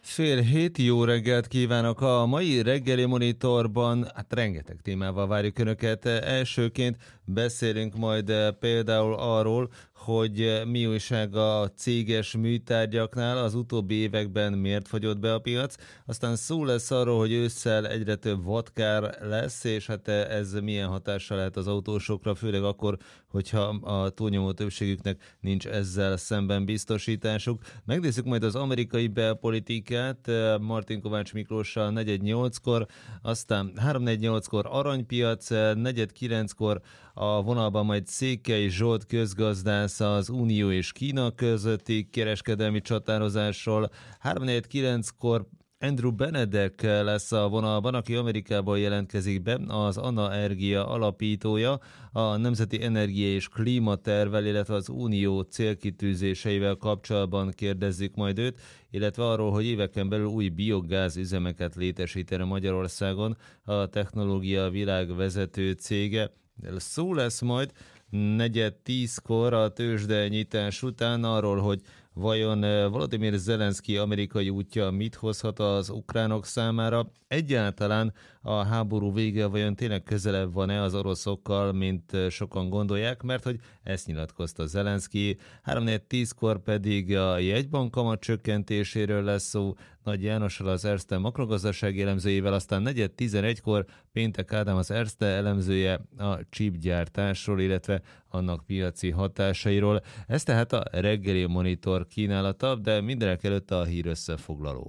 6:30, jó reggelt kívánok! A mai reggeli monitorban rengeteg témával várjuk Önöket. Elsőként beszélünk majd például arról, hogy mi újság a céges műtárgyaknál, az utóbbi években miért fagyott be a piac. Aztán szó lesz arról, hogy ősszel egyre több vadkár lesz, és hát ez milyen hatással lehet az autósokra, főleg akkor, hogyha a túlnyomó többségüknek nincs ezzel szemben biztosításuk. Megnézzük majd az amerikai belpolitikát, Martin Kovács Miklóssal 4:08-kor, aztán 3:48-kor aranypiac, 4:09-kor a vonalban majd Székely Zsolt közgazdász az Unió és Kína közötti kereskedelmi csatározásról, 3:49-kor Andrew Benedek lesz a vonalban, aki Amerikából jelentkezik be, az Anaergia alapítója, a Nemzeti Energia és Klímatervvel, illetve az Unió célkitűzéseivel kapcsolatban kérdezzük majd őt, illetve arról, hogy éveken belül új biogáz üzemeket létesítene Magyarországon a technológia világ vezető cége. Szó lesz majd 9:10-kor a tőzsde nyitás után arról, hogy vajon Volodymyr Zelenszky amerikai útja mit hozhat az ukránok számára? Egyáltalán a háború vége vajon tényleg közelebb van-e az oroszokkal, mint sokan gondolják, mert hogy ezt nyilatkozta Zelenszky. 3:10-kor pedig a jegybankkamat csökkentéséről lesz szó, Nagy Jánossal, az Erste makrogazdasági elemzőjével, aztán 4:11-kor Péntek Ádám, az Erste elemzője a chipgyártásról, illetve annak piaci hatásairól. Ez tehát a reggeli monitor kínálata, de mindenek előtt a hír összefoglaló.